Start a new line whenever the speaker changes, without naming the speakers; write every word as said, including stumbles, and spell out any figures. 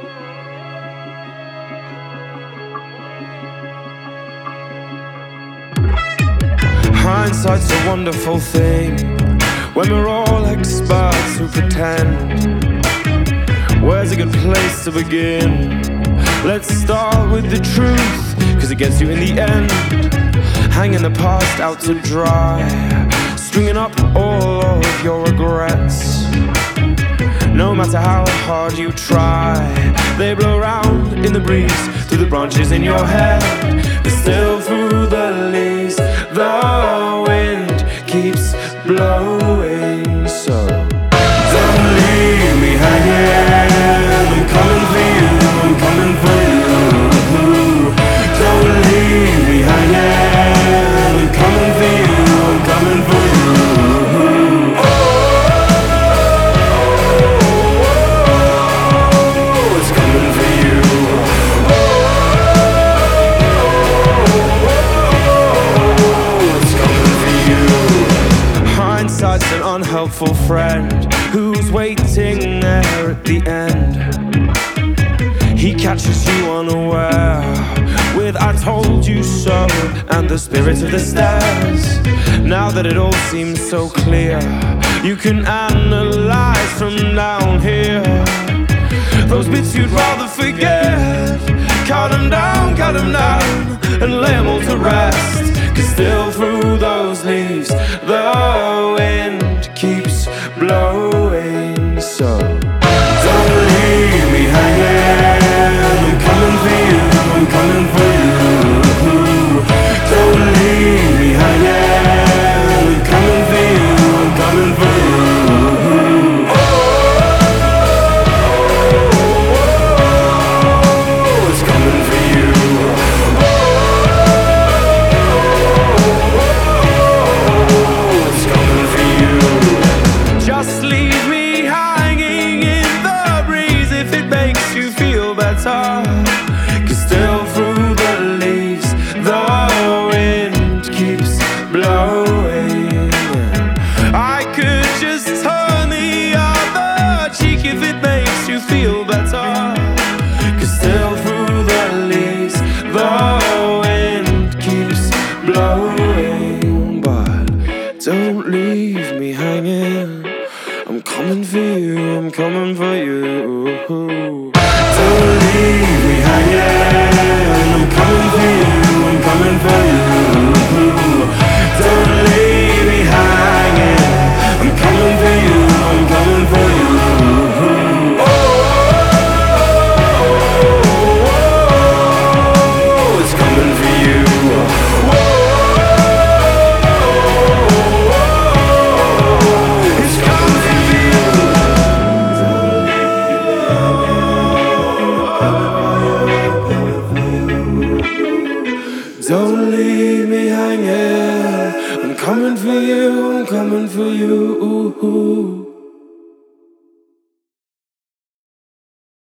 Hindsight's a wonderful thing when we're all experts who pretend. Where's a good place to begin? Let's start with the truth, cause it gets you in the end. Hanging the past out to dry, stringing up all of your regrets. No matter how hard you try, they blow around in the breeze, through the branches in your head, but still through the leaves. The wind keeps blowing, so don't leave me hanging. I'm coming for you, I'm coming for you. Don't leave me hanging. I'm coming for you, I'm coming for you. Oh, it's coming for you. Hindsight's an unhelpful friend who's waiting there at the end. He catches you unaware with "I told you so" and the spirit of the stairs. Now that it all seems so clear, you can analyze from down here those bits you'd rather forget. Cut them down, cut them down, and lay them all to rest. Cause still through those leaves, the wind keeps blowing, so don't leave me hanging. I'm coming for you, I'm coming for you. Don't leave me hanging. I'm coming for you, I'm coming for you. Oh, it's coming for you. Just leave me hanging in the breeze if it makes you feel better. Cause still through the leaves, the wind keeps blowing. I could just turn the other cheek if it makes you feel better. Cause still through the leaves, the wind keeps blowing. But don't leave me hanging. I'm coming for you, I'm coming for you. Don't leave me hanging. I'm coming for you, I'm coming for you. Don't leave me hanging. I'm coming for you, I'm coming for you. Oh, it's coming for you. Don't leave me hanging. I'm coming for you, I'm coming for you.